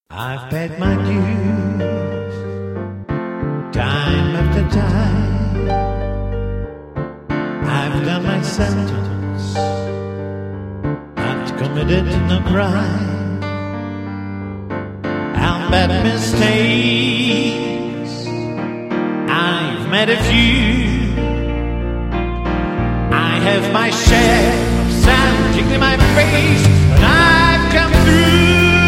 I've paid my dues, time after time. I've done my sentence, I've committed no crime. I've made mistakes, I've made a few. I have my share of sand kicking in my face, but I've come through.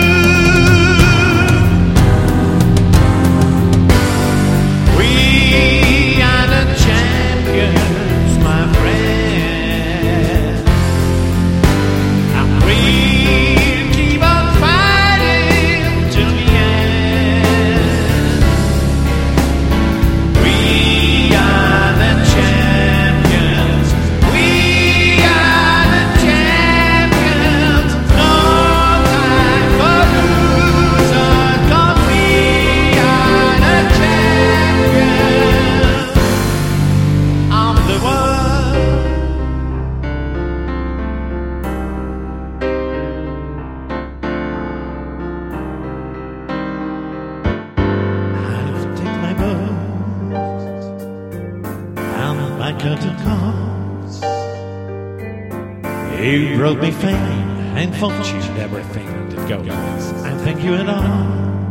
My curtain calls. You brought me fame and fortune, everything that goes. I thank you at all,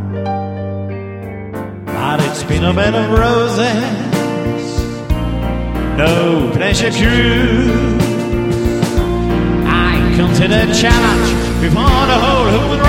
but it's been a bed of roses, no pleasure cruise. I consider challenge before the whole human